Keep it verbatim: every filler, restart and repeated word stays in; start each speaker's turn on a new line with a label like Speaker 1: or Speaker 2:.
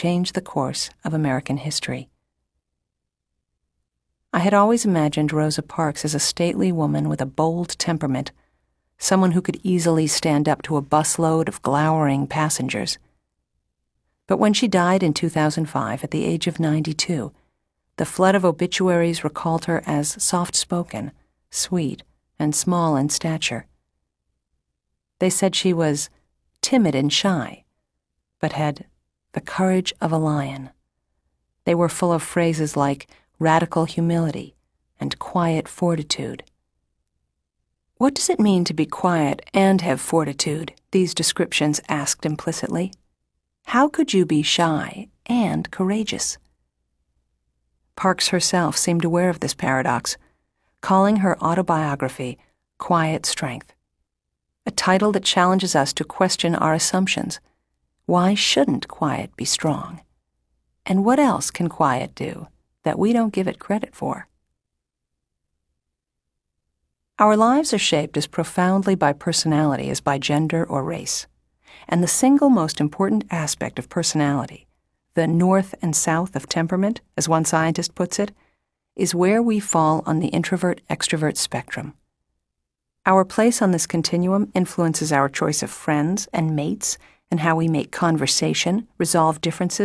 Speaker 1: changed the course of American history. I had always imagined Rosa Parks as a stately woman with a bold temperament, someone who could easily stand up to a busload of glowering passengers. But when she died in two thousand five at the age of ninety-two, the flood of obituaries recalled her as soft-spoken, sweet, and small in stature. They said she was timid and shy, but had the courage of a lion. They were full of phrases like radical humility and quiet fortitude. What does it mean to be quiet and have fortitude? These descriptions asked implicitly. How could you be shy and courageous? Parks herself seemed aware of this paradox, calling her autobiography Quiet Strength, a title that challenges us to question our assumptions. Why shouldn't quiet be strong? And what else can quiet do that we don't give it credit for? Our lives are shaped as profoundly by personality as by gender or race. And the single most important aspect of personality, the north and south of temperament, as one scientist puts it, is where we fall on the introvert-extrovert spectrum. Our place on this continuum influences our choice of friends and mates and how we make conversation, resolve differences,